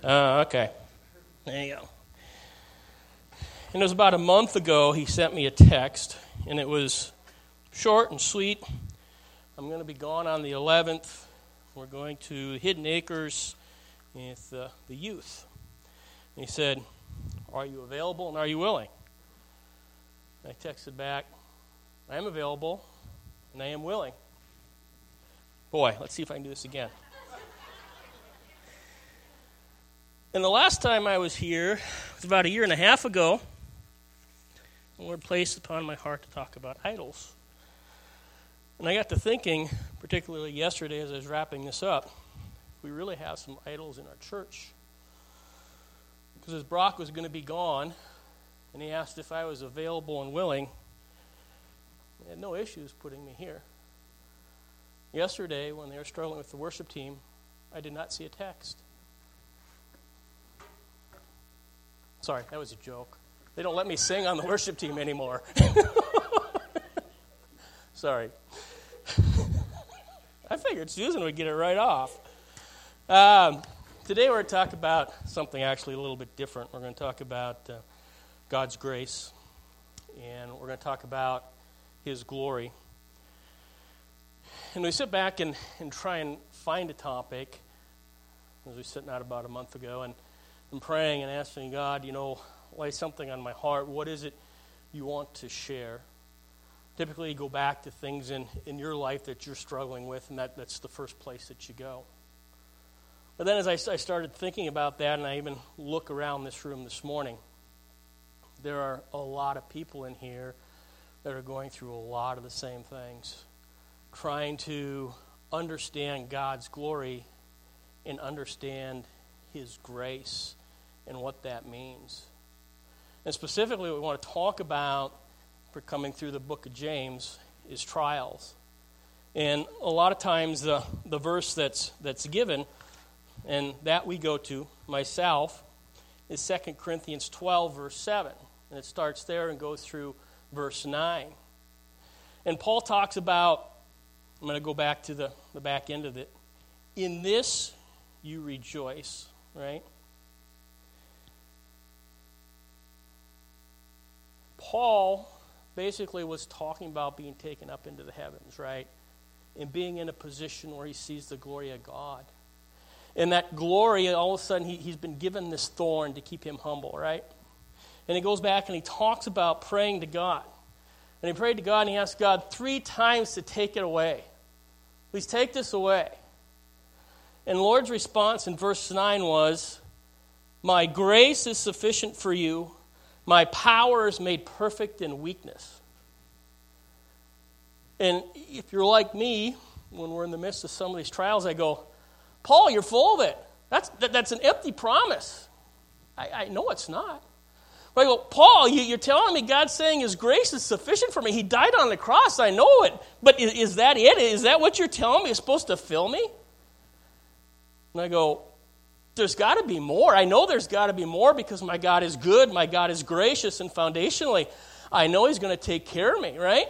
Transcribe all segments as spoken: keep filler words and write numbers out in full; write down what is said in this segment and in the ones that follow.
Uh, okay. There you go. And it was about a month ago he sent me a text, and it was short and sweet. I'm going to be gone on the eleventh. We're going to Hidden Acres with uh, the youth. And he said, "Are you available and are you willing?" And I texted back, "I am available and I am willing." Boy, let's see if I can do this again. And the last time I was here was about a year and a half ago. The Lord placed upon my heart to talk about idols. And I got to thinking, particularly yesterday as I was wrapping this up, we really have some idols in our church. Because as Brock was going to be gone, and he asked if I was available and willing, he had no issues putting me here. Yesterday, when they were struggling with the worship team, I did not see a text. Sorry, that was a joke. They don't let me sing on the worship team anymore. Sorry. I figured Susan would get it right off. Um, today we're going to talk about something actually a little bit different. We're going to talk about uh, God's grace, and we're going to talk about His glory. And we sit back and, and try and find a topic, as we were sitting out about a month ago, and, and praying and asking God, you know, lay something on my heart. What is it you want to share? Typically, you go back to things in, in your life that you're struggling with, and that, that's the first place that you go. But then as I, I started thinking about that, and I even look around this room this morning, there are a lot of people in here that are going through a lot of the same things, trying to understand God's glory and understand His grace and what that means. And specifically, what we want to talk about for coming through the book of James is trials. And a lot of times the, the verse that's that's given, and that we go to, myself, is Second Corinthians twelve, verse seven. And it starts there and goes through verse nine. And Paul talks about, I'm going to go back to the, the back end of it, in this you rejoice, right? Paul basically was talking about being taken up into the heavens, right? And being in a position where he sees the glory of God. And that glory, all of a sudden, he, he's been given this thorn to keep him humble, right? And he goes back and he talks about praying to God. And he prayed to God and he asked God three times to take it away. Please take this away. And the Lord's response in verse nine was, "My grace is sufficient for you. My power is made perfect in weakness." And if you're like me, when we're in the midst of some of these trials, I go, "Paul, you're full of it. That's that, that's an empty promise." I, I know it's not. But I go, "Paul, you, you're telling me God's saying His grace is sufficient for me. He died on the cross. I know it. But is, is that it? Is that what you're telling me is supposed to fill me?" And I go, "There's got to be more. I know there's got to be more because my God is good. My God is gracious. And foundationally, I know He's going to take care of me, right?"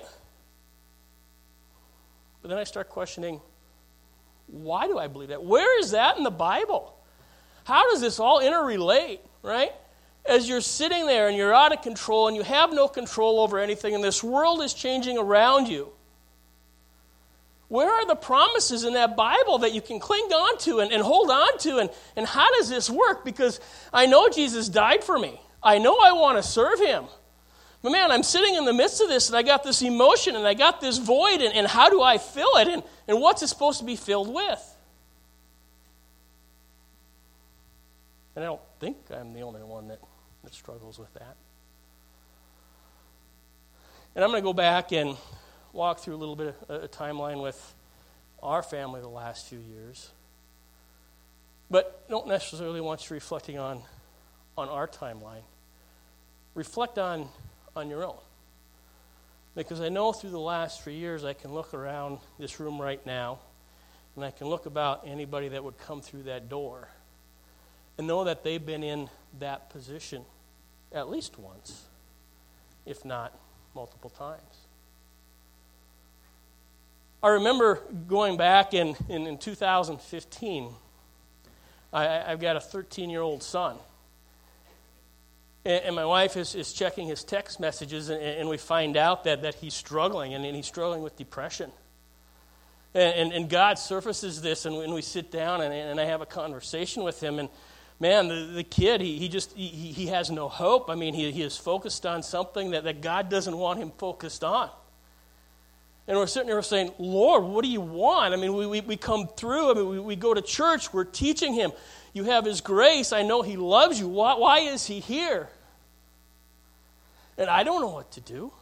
But then I start questioning, why do I believe that? Where is that in the Bible? How does this all interrelate, right? As you're sitting there and you're out of control and you have no control over anything and this world is changing around you, where are the promises in that Bible that you can cling on to and, and hold on to? And, and how does this work? Because I know Jesus died for me. I know I want to serve Him. But man, I'm sitting in the midst of this and I got this emotion and I got this void, and, and how do I fill it? And, and what's it supposed to be filled with? And I don't think I'm the only one that, that struggles with that. And I'm going to go back and walk through a little bit of a timeline with our family the last few years. But don't necessarily want you reflecting on, on our timeline. Reflect on, on your own. Because I know through the last three years I can look around this room right now and I can look about anybody that would come through that door and know that they've been in that position at least once, if not multiple times. I remember going back in, in, in two thousand fifteen, I, I've got a thirteen-year-old son. And, and my wife is, is checking his text messages, and, and we find out that, that he's struggling, and, and he's struggling with depression. And, and, and God surfaces this, and when we sit down, and, and I have a conversation with him, and man, the, the kid, he, he just, he, he has no hope. I mean, he, he is focused on something that, that God doesn't want him focused on. And we're sitting there saying, Lord, what do you want? I mean, we, we, we come through, I mean, we, we go to church, we're teaching him. You have his grace, I know he loves you. Why, why is he here? And I don't know what to do.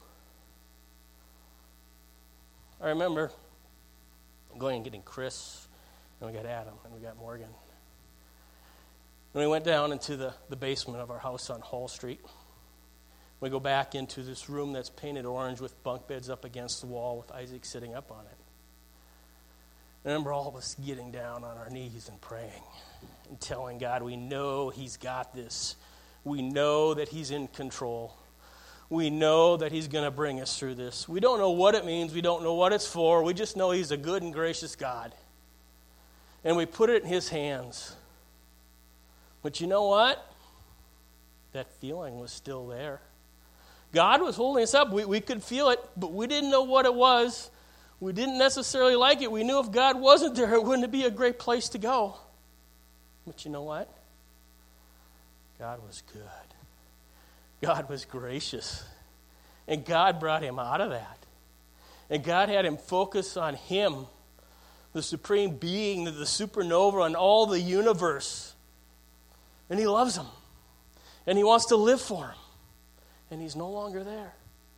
I remember going and getting Chris, and we got Adam, and we got Morgan. And we went down into the, the basement of our house on Hall Street. We go back into this room that's painted orange with bunk beds up against the wall with Isaac sitting up on it. I remember all of us getting down on our knees and praying and telling God, we know he's got this. We know that he's in control. We know that he's going to bring us through this. We don't know what it means. We don't know what it's for. We just know he's a good and gracious God. And we put it in his hands. But you know what? That feeling was still there. God was holding us up. We, we could feel it, but we didn't know what it was. We didn't necessarily like it. We knew if God wasn't there, it wouldn't be a great place to go. But you know what? God was good. God was gracious. And God brought him out of that. And God had him focus on him, the supreme being, the supernova, and all the universe. And he loves him. And he wants to live for him. And he's no longer there.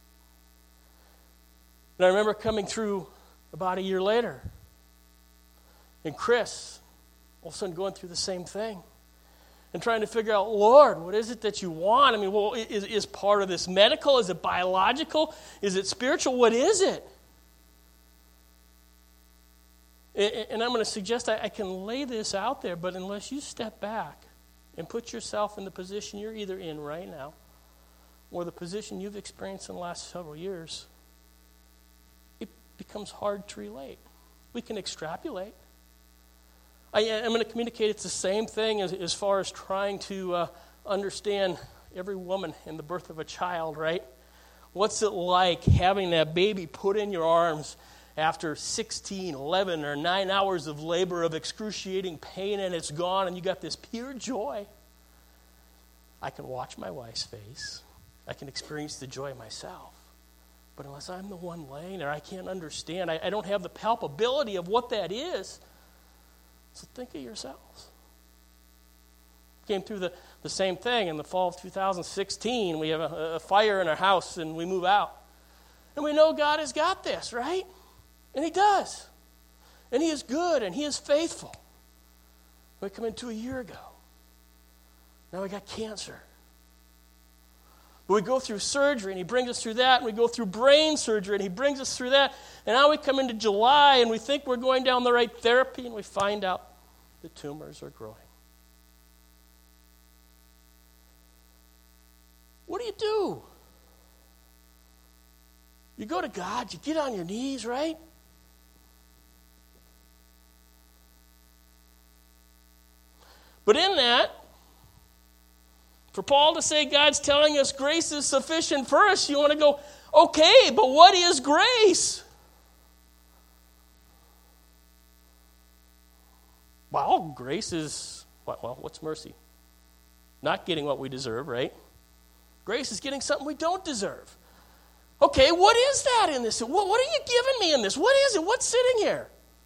And I remember coming through about a year later. And Chris, all of a sudden going through the same thing. And trying to figure out, Lord, what is it that you want? I mean, well, is, is part of this medical? Is it biological? Is it spiritual? What is it? And I'm going to suggest I, I can lay this out there, but unless you step back and put yourself in the position you're either in right now or the position you've experienced in the last several years, it becomes hard to relate. We can extrapolate. I, I'm going to communicate it's the same thing as, as far as trying to uh, understand every woman in the birth of a child, right? What's it like having that baby put in your arms after sixteen, eleven, or nine hours of labor of excruciating pain, and it's gone, and you got this pure joy? I can watch my wife's face. I can experience the joy myself. But unless I'm the one laying there, I can't understand. I, I don't have the palpability of what that is. So think of yourselves. Came through the, the same thing in the fall of two thousand sixteen. We have a, a fire in our house, and we move out. And we know God has got this, right? And he does. And he is good, and he is faithful. We come into a year ago. Now we got cancer. But we go through surgery, and he brings us through that, and we go through brain surgery, and he brings us through that. And now we come into July, and we think we're going down the right therapy, and we find out the tumors are growing. What do you do? You go to God, you get on your knees, right? But in that, for Paul to say God's telling us grace is sufficient for us, you want to go, okay, but what is grace? Well, grace is, well, what's mercy? Not getting what we deserve, right? Grace is getting something we don't deserve. Okay, what is that in this? What, what are you giving me in this? What is it? What's sitting here?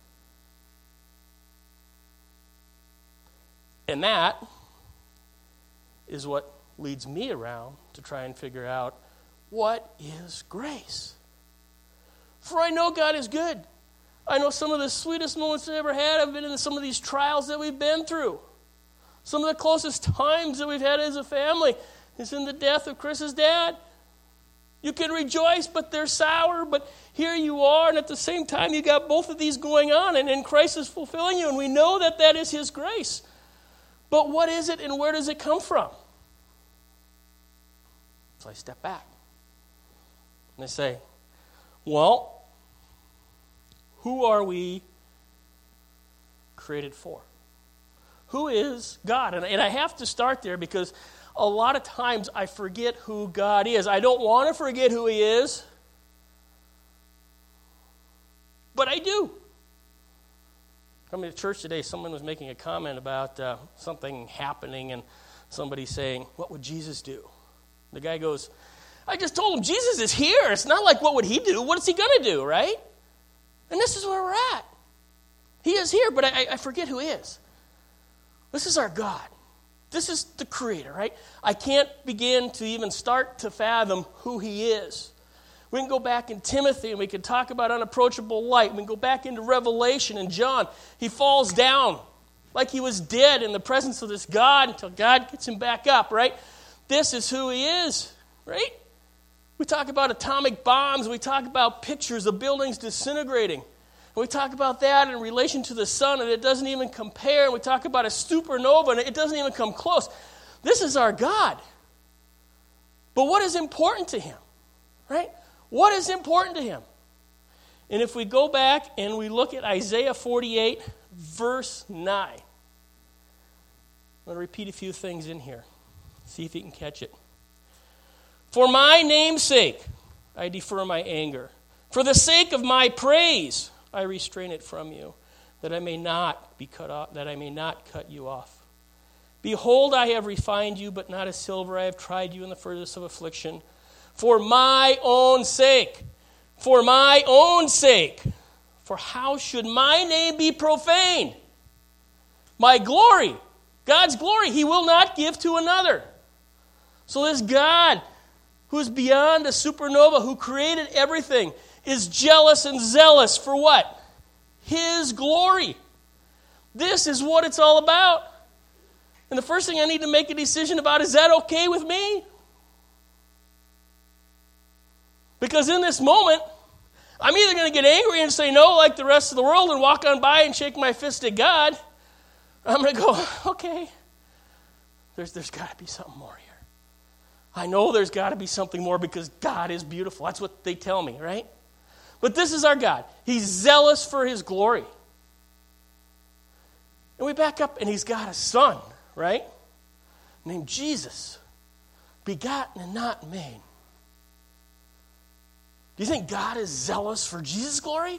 And that is what leads me around to try and figure out what is grace. For I know God is good. I know some of the sweetest moments I've ever had have been in some of these trials that we've been through. Some of the closest times that we've had as a family is in the death of Chris's dad. You can rejoice, but they're sour. But here you are, and at the same time, you got both of these going on, and, and Christ is fulfilling you, and we know that that is his grace. But what is it, and where does it come from? So I step back, and I say, well, who are we created for? Who is God? And, and I have to start there because a lot of times I forget who God is. I don't want to forget who he is, but I do. Coming to church today, someone was making a comment about uh, something happening and somebody saying, what would Jesus do? The guy goes, I just told him Jesus is here. It's not like what would he do? What is he going to do, right? And this is where we're at. He is here, but I, I forget who he is. This is our God. This is the Creator, right? I can't begin to even start to fathom who he is. We can go back in Timothy and we can talk about unapproachable light. We can go back into Revelation and John. He falls down like he was dead in the presence of this God until God gets him back up, right? This is who he is, right? We talk about atomic bombs. We talk about pictures of buildings disintegrating. And we talk about that in relation to the sun, and it doesn't even compare. And we talk about a supernova, and it doesn't even come close. This is our God. But what is important to him, right? What is important to him? And if we go back and we look at Isaiah forty-eight, verse nine. I'm going to repeat a few things in here. See if you can catch it. For my name's sake, I defer my anger. For the sake of my praise, I restrain it from you, that I may not be cut off, that I may not cut you off. Behold, I have refined you, but not as silver. I have tried you in the furnace of affliction. For my own sake, for my own sake. For how should my name be profaned? My glory, God's glory, he will not give to another. So this God, who is beyond a supernova, who created everything, is jealous and zealous for what? His glory. This is what it's all about. And the first thing I need to make a decision about, is that okay with me? Because in this moment, I'm either going to get angry and say no like the rest of the world and walk on by and shake my fist at God, or I'm going to go, okay, there's, there's got to be something more here. I know there's got to be something more because God is beautiful. That's what they tell me, right? But this is our God. He's zealous for his glory. And we back up and he's got a son, right? Named Jesus. Begotten and not made. Do you think God is zealous for Jesus' glory?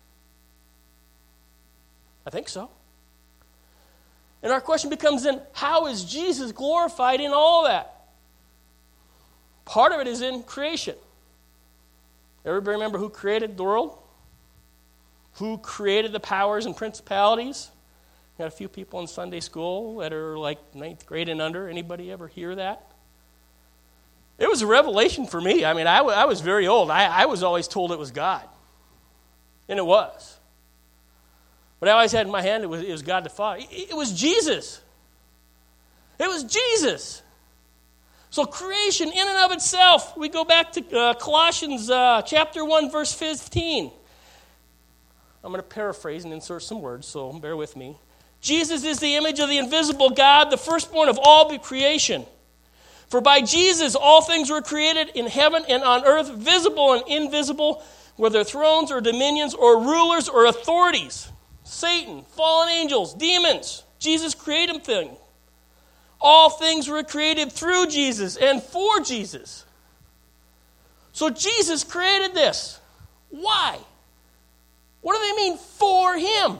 I think so. And our question becomes then, how is Jesus glorified in all that? Part of it is in creation. Everybody remember who created the world? Who created the powers and principalities? Got a few people in Sunday school that are like ninth grade and under. Anybody ever hear that? It was a revelation for me. I mean, I, w- I was very old. I, I was always told it was God. And it was. But I always had in my hand it was, it was God the Father. It, it was Jesus. It was Jesus. So creation in and of itself, we go back to uh, Colossians uh, chapter one, verse fifteen. I'm going to paraphrase and insert some words, so bear with me. Jesus is the image of the invisible God, the firstborn of all creation. For by Jesus all things were created in heaven and on earth, visible and invisible, whether thrones or dominions or rulers or authorities. Satan, fallen angels, demons. Jesus created things. All things were created through Jesus and for Jesus. So Jesus created this. Why? What do they mean for him?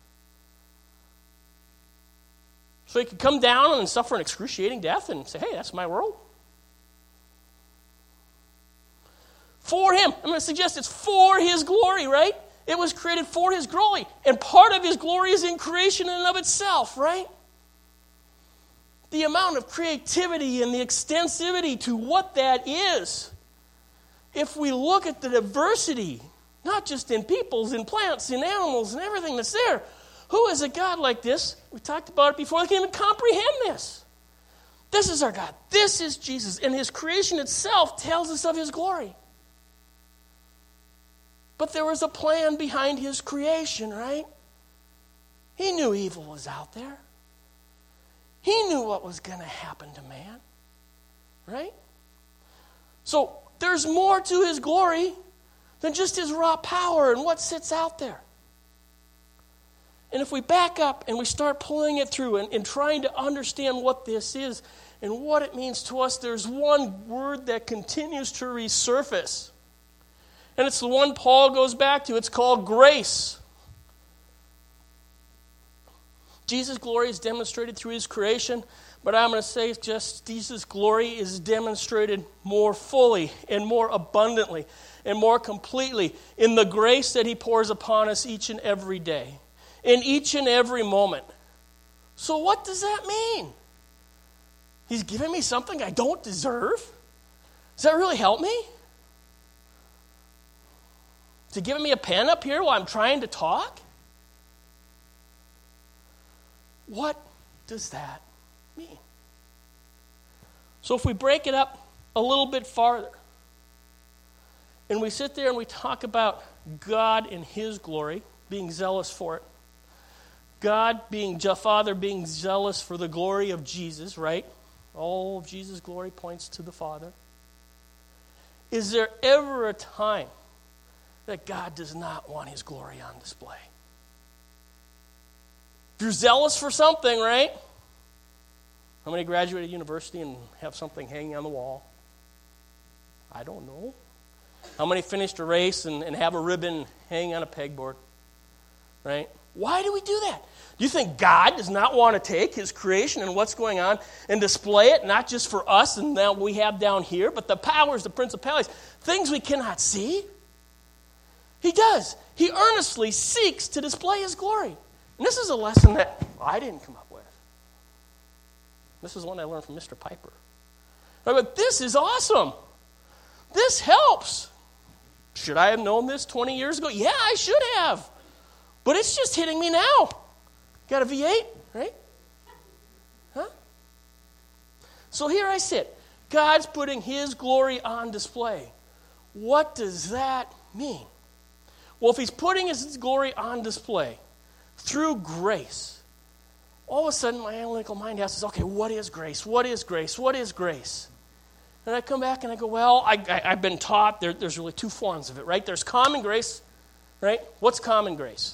So he could come down and suffer an excruciating death and say, hey, that's my world. For him. I'm going to suggest it's for his glory, right? It was created for his glory. And part of his glory is in creation in and of itself, right? The amount of creativity and the extensivity to what that is. If we look at the diversity, not just in peoples, in plants, in animals, and everything that's there, who is a God like this? We talked about it before. They can't even comprehend this. This is our God. This is Jesus. And his creation itself tells us of his glory. But there was a plan behind his creation, right? He knew evil was out there. He knew what was going to happen to man, right? So there's more to his glory than just his raw power and what sits out there. And if we back up and we start pulling it through and, and trying to understand what this is and what it means to us, there's one word that continues to resurface. And it's the one Paul goes back to. It's called grace. Jesus' glory is demonstrated through his creation, but I'm going to say just Jesus' glory is demonstrated more fully and more abundantly and more completely in the grace that he pours upon us each and every day, in each and every moment. So what does that mean? He's giving me something I don't deserve? Does that really help me? Is he giving me a pen up here while I'm trying to talk? What does that mean? So if we break it up a little bit farther, and we sit there and we talk about God in his glory, being zealous for it, God being, Father being zealous for the glory of Jesus, right? All of Jesus' glory points to the Father. Is there ever a time that God does not want his glory on display? If you're zealous for something, right? How many graduated university and have something hanging on the wall? I don't know. How many finished a race and, and have a ribbon hanging on a pegboard? Right? Why do we do that? Do you think God does not want to take his creation and what's going on and display it, not just for us and now we have down here, but the powers, the principalities, things we cannot see? He does. He earnestly seeks to display his glory. And this is a lesson that I didn't come up with. This is one I learned from Mister Piper. But this is awesome. This helps. Should I have known this twenty years ago? Yeah, I should have. But it's just hitting me now. Got a V eight, right? Huh? So here I sit. God's putting his glory on display. What does that mean? Well, if he's putting his glory on display through grace, all of a sudden my analytical mind asks, okay, what is grace? What is grace? What is grace? And I come back and I go, well, I, I, I've been taught there, there's really two forms of it, right? There's common grace, right? What's common grace?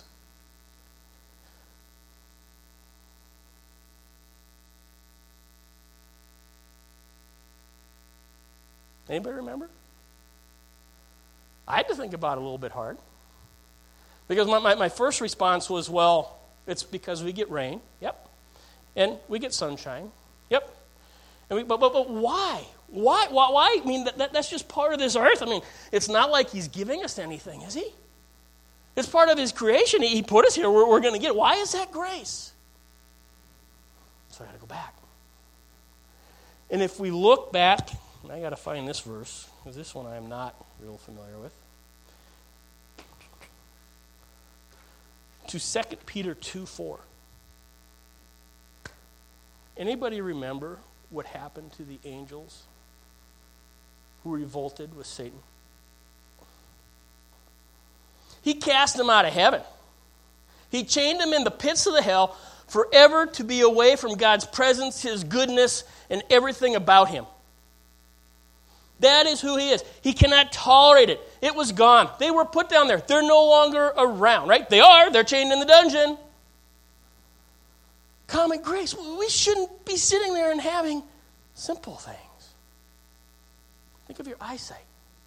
Anybody remember? I had to think about it a little bit hard. Because my, my, my first response was, well, it's because we get rain. Yep. And we get sunshine. Yep. And we, but, but, but why? Why? Why? Why? I mean, that, that, that's just part of this earth. I mean, it's not like he's giving us anything, is he? It's part of his creation. He, he put us here. We're, we're going to get it. Why is that grace? So I got to go back. And if we look back, I got to find this verse, because this one I'm not real familiar with. To Second Peter two four. Anybody remember what happened to the angels who revolted with Satan? He cast them out of heaven. He chained them in the pits of the hell forever to be away from God's presence, his goodness, and everything about him. That is who he is. He cannot tolerate it. It was gone. They were put down there. They're no longer around, right? They are. They're chained in the dungeon. Common grace. We shouldn't be sitting there and having simple things. Think of your eyesight.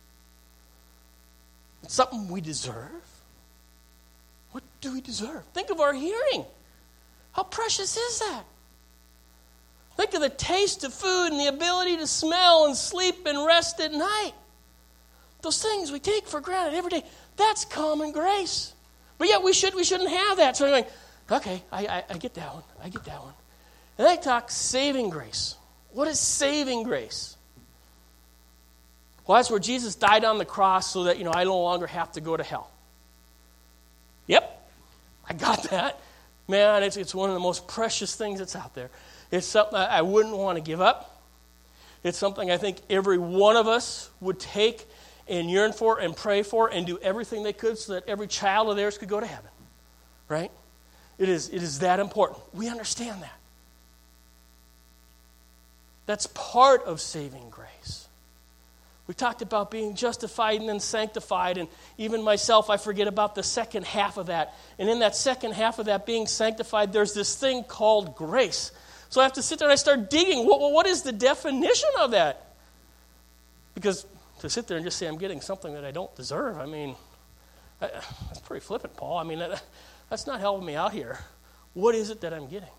It's something we deserve. What do we deserve? Think of our hearing. How precious is that? Think of the taste of food and the ability to smell and sleep and rest at night. Those things we take for granted every day. That's common grace. But yet we, should, we shouldn't have that. So I'm going, okay, I, I, I get that one. I get that one. And then I talk saving grace. What is saving grace? Well, that's where Jesus died on the cross so that, you know, I no longer have to go to hell. Yep, I got that. Man, it's, it's one of the most precious things that's out there. It's something I wouldn't want to give up. It's something I think every one of us would take and yearn for and pray for and do everything they could so that every child of theirs could go to heaven. Right? It is, it is that important. We understand that. That's part of saving grace. We talked about being justified and then sanctified, and even myself, I forget about the second half of that. And in that second half of that, being sanctified, there's this thing called grace. So I have to sit there and I start digging. What, what is the definition of that? Because to sit there and just say I'm getting something that I don't deserve, I mean, I, that's pretty flippant, Paul. I mean, that, that's not helping me out here. What is it that I'm getting?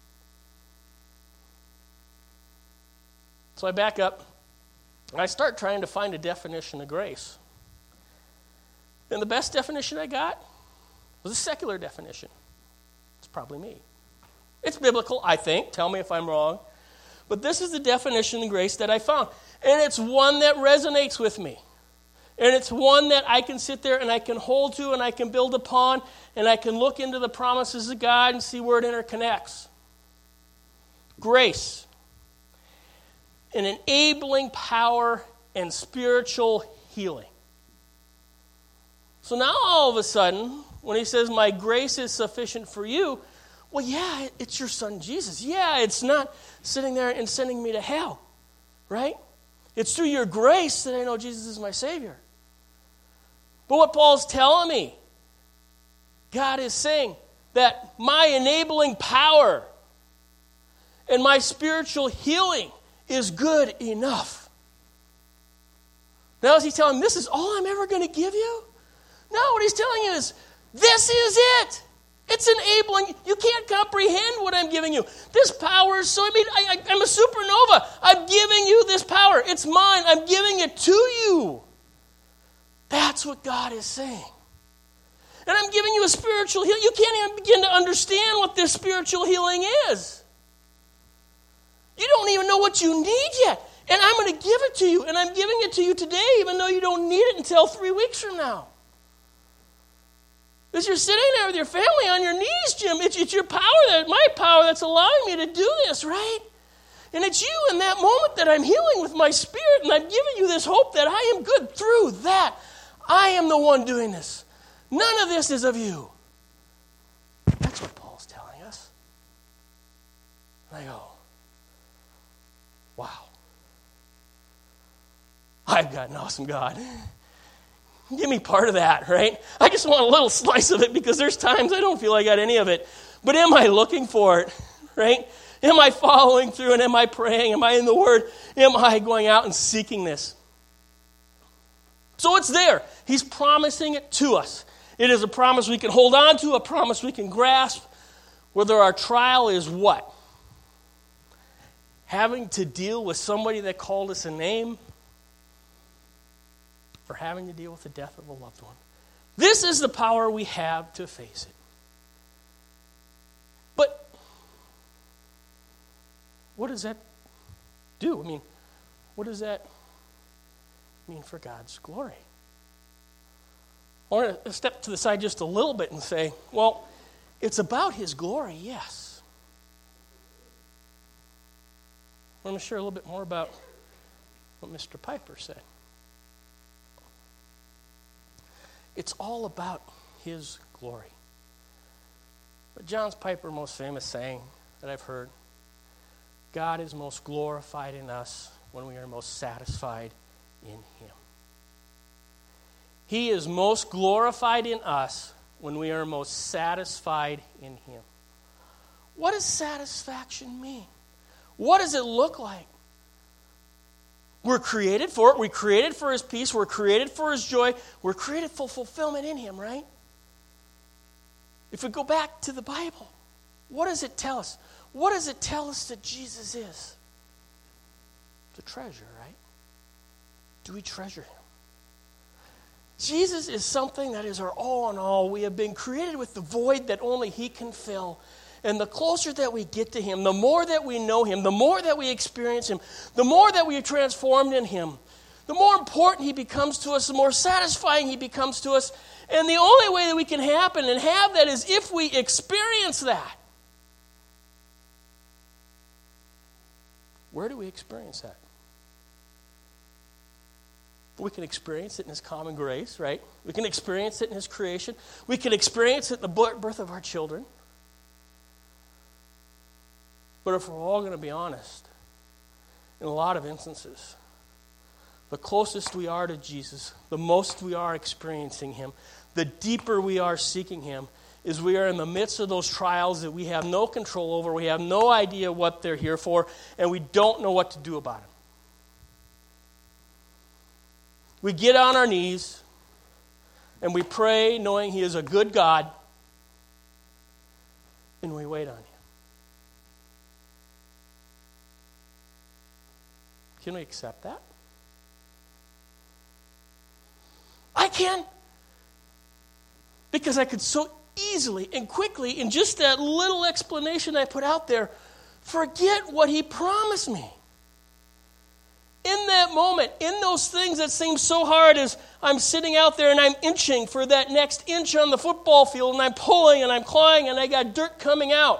So I back up. And I start trying to find a definition of grace. And the best definition I got was a secular definition. It's probably me. It's biblical, I think. Tell me if I'm wrong. But this is the definition of grace that I found. And it's one that resonates with me. And it's one that I can sit there and I can hold to and I can build upon. And I can look into the promises of God and see where it interconnects. Grace. An enabling power and spiritual healing. So now all of a sudden, when he says, my grace is sufficient for you, well, yeah, it's your son Jesus. Yeah, it's not sitting there and sending me to hell, right? It's through your grace that I know Jesus is my Savior. But what Paul's telling me, God is saying that my enabling power and my spiritual healing is good enough. Now is he telling him, this is all I'm ever going to give you? No, what he's telling you is, this is it. It's enabling. You can't comprehend what I'm giving you. This power is so, I mean, I, I, I'm a supernova. I'm giving you this power. It's mine. I'm giving it to you. That's what God is saying. And I'm giving you a spiritual healing. You can't even begin to understand what this spiritual healing is. You don't even know what you need yet. And I'm going to give it to you. And I'm giving it to you today, even though you don't need it until three weeks from now. Because you're sitting there with your family on your knees, Jim. It's, it's your power, that my power, that's allowing me to do this, right? And it's you in that moment that I'm healing with my spirit. And I'm giving you this hope that I am good through that. I am the one doing this. None of this is of you. That's what Paul's telling us. And I go, wow. I've got an awesome God. Give me part of that, right? I just want a little slice of it because there's times I don't feel I got any of it. But am I looking for it, right? Am I following through and am I praying? Am I in the Word? Am I going out and seeking this? So it's there. He's promising it to us. It is a promise we can hold on to, a promise we can grasp, whether our trial is what? Having to deal with somebody that called us a name, or having to deal with the death of a loved one. This is the power we have to face it. But what does that do? I mean, what does that mean for God's glory? I want to step to the side just a little bit and say, well, it's about His glory, yes. I want to share a little bit more about what Mister Piper said. It's all about His glory. But John's Piper, most famous saying that I've heard, God is most glorified in us when we are most satisfied in Him. He is most glorified in us when we are most satisfied in Him. What does satisfaction mean? What does it look like? We're created for it. We're created for His peace. We're created for His joy. We're created for fulfillment in Him, right? If we go back to the Bible, what does it tell us? What does it tell us that Jesus is? The treasure, right? Do we treasure Him? Jesus is something that is our all in all. We have been created with the void that only He can fill. And the closer that we get to Him, the more that we know Him, the more that we experience Him, the more that we are transformed in Him, the more important He becomes to us, the more satisfying He becomes to us. And the only way that we can happen and have that is if we experience that. Where do we experience that? We can experience it in His common grace, right? We can experience it in His creation. We can experience it in the birth of our children. But if we're all going to be honest, in a lot of instances, the closest we are to Jesus, the most we are experiencing him, the deeper we are seeking him, is we are in the midst of those trials that we have no control over, we have no idea what they're here for, and we don't know what to do about them. We get on our knees, and we pray knowing he is a good God, and we wait on him. Can we accept that? I can. Because I could so easily and quickly, in just that little explanation I put out there, forget what he promised me. In that moment, in those things that seem so hard as I'm sitting out there and I'm inching for that next inch on the football field and I'm pulling and I'm clawing and I got dirt coming out.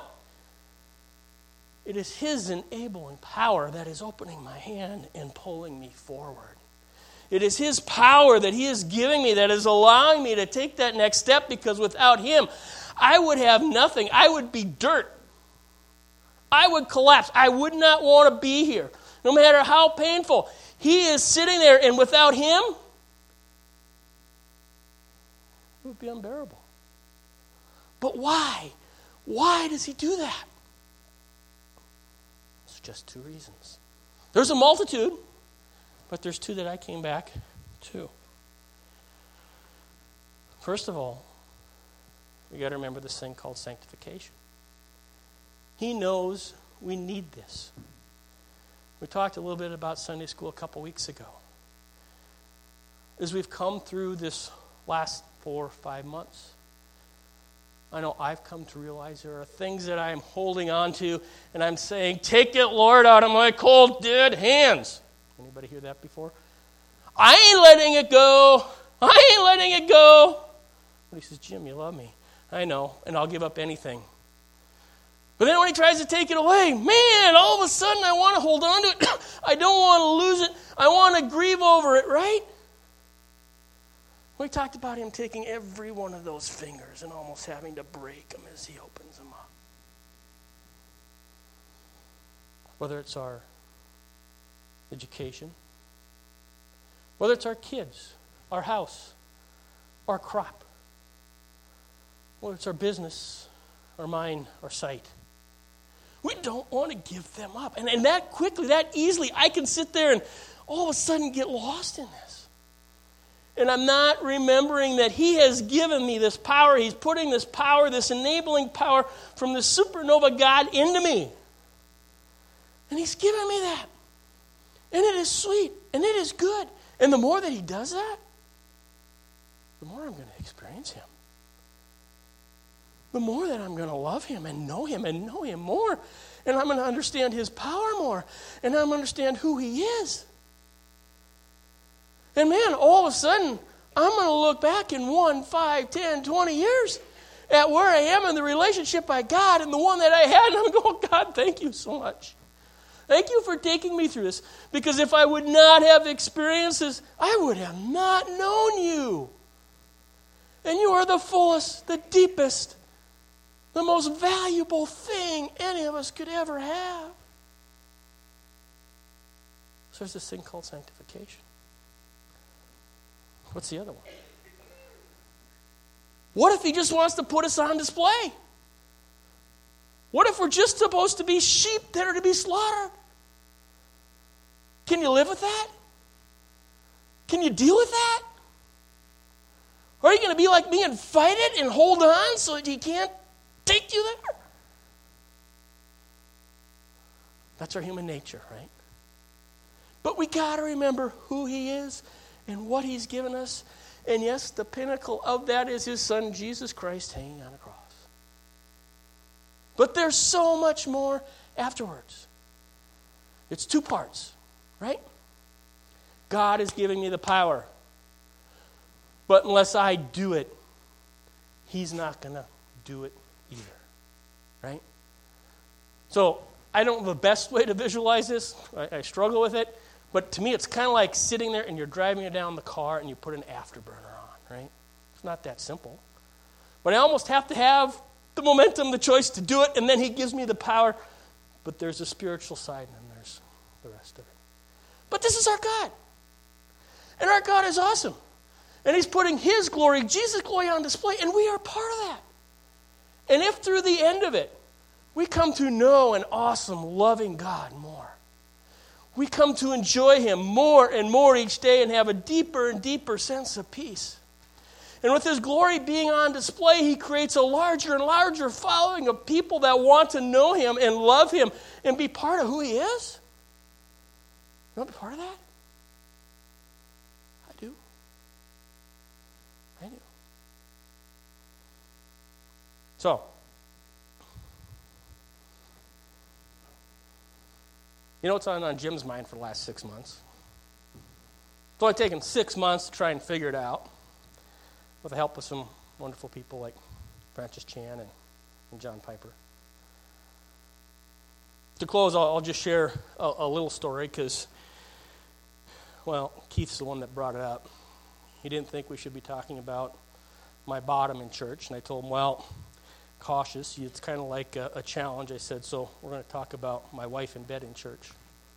It is his enabling power that is opening my hand and pulling me forward. It is his power that he is giving me that is allowing me to take that next step, because without him, I would have nothing. I would be dirt. I would collapse. I would not want to be here, no matter how painful. He is sitting there, and without him, it would be unbearable. But why? Why does he do that? It's just two reasons. There's a multitude, but there's two that I came back to. First of all, we got to remember this thing called sanctification. He knows we need this. We talked a little bit about Sunday school a couple weeks ago. As we've come through this last four or five months, I know I've come to realize there are things that I'm holding on to, and I'm saying, take it, Lord, out of my cold, dead hands. Anybody hear that before? I ain't letting it go. I ain't letting it go. But he says, Jim, you love me. I know, and I'll give up anything. But then when he tries to take it away, man, all of a sudden I want to hold on to it. I don't want to lose it. I want to grieve over it, right? We talked about him taking every one of those fingers and almost having to break them as he opens them up. Whether it's our education, whether it's our kids, our house, our crop, whether it's our business, our mind, our sight. We don't want to give them up. And, and that quickly, that easily, I can sit there and all of a sudden get lost in this. And I'm not remembering that he has given me this power. He's putting this power, this enabling power from the supernova God into me. And he's given me that. And it is sweet. And it is good. And the more that he does that, the more I'm going to experience him. The more that I'm going to love him and know him and know him more. And I'm going to understand his power more. And I'm going to understand who he is. And man, all of a sudden, I'm going to look back in one, five, ten, twenty years at where I am in the relationship I got and the one that I had. And I'm going, God, thank you so much. Thank you for taking me through this. Because if I would not have experienced this, I would have not known you. And you are the fullest, the deepest, the most valuable thing any of us could ever have. So there's this thing called sanctification. What's the other one? What if he just wants to put us on display? What if we're just supposed to be sheep that are to be slaughtered? Can you live with that? Can you deal with that? Or are you going to be like me and fight it and hold on so that he can't take you there? That's our human nature, right? But we got to remember who he is and what he's given us. And yes, the pinnacle of that is his son, Jesus Christ, hanging on a cross. But there's so much more afterwards. It's two parts, right? God is giving me the power. But unless I do it, he's not going to do it either, right? So I don't know the best way to visualize this. I, I struggle with it. But to me, it's kind of like sitting there and you're driving it down the car and you put an afterburner on, right? It's not that simple. But I almost have to have the momentum, the choice to do it, and then he gives me the power. But there's a spiritual side and then there's the rest of it. But this is our God. And our God is awesome. And he's putting his glory, Jesus' glory on display, and we are part of that. And if through the end of it, we come to know an awesome, loving God more, we come to enjoy him more and more each day and have a deeper and deeper sense of peace. And with his glory being on display, he creates a larger and larger following of people that want to know him and love him and be part of who he is. You want to be part of that? I do. I do. So, you know what's on, on Jim's mind for the last six months? It's only taken six months to try and figure it out, with the help of some wonderful people like Francis Chan and, and John Piper. To close, I'll, I'll just share a, a little story because, well, Keith's the one that brought it up. He didn't think we should be talking about my bottom in church, and I told him, well, cautious, it's kind of like a, a challenge. I said, so we're going to talk about my wife in bed in church.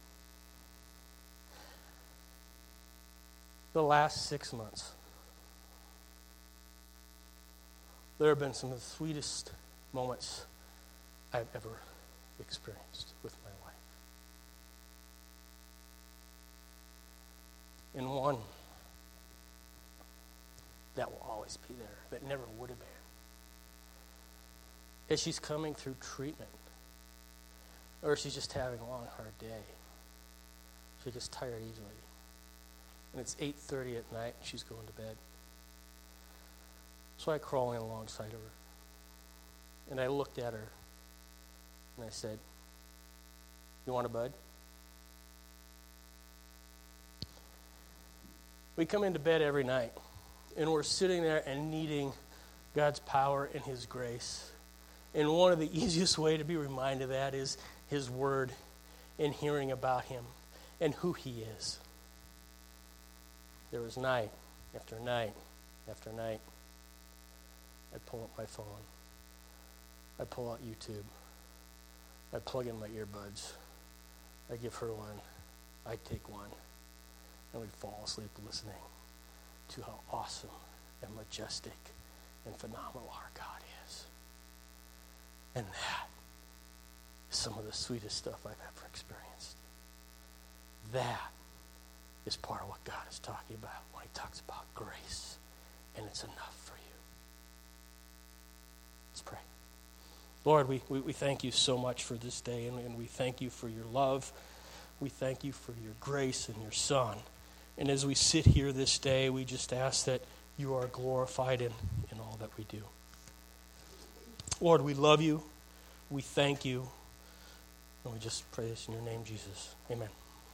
The last six months, there have been some of the sweetest moments I've ever experienced with my wife. And one that will always be there, that never would have been. As she's coming through treatment, or she's just having a long, hard day. She gets tired easily. And it's eight thirty at night, and she's going to bed. So I crawl in alongside of her. And I looked at her, and I said, you want a bud? We come into bed every night, and we're sitting there and needing God's power and his grace. And one of the easiest way to be reminded of that is his word and hearing about him and who he is. There was night after night after night. I'd pull up my phone. I'd pull out YouTube. I'd plug in my earbuds. I'd give her one. I'd take one. And we'd fall asleep listening to how awesome and majestic and phenomenal our God is. And that is some of the sweetest stuff I've ever experienced. That is part of what God is talking about when he talks about grace. And it's enough for you. Let's pray. Lord, we, we, we thank you so much for this day, and, and we thank you for your love. We thank you for your grace and your Son. And as we sit here this day, we just ask that you are glorified in, in all that we do. Lord, we love you. We thank you. And we just pray this in your name, Jesus. Amen.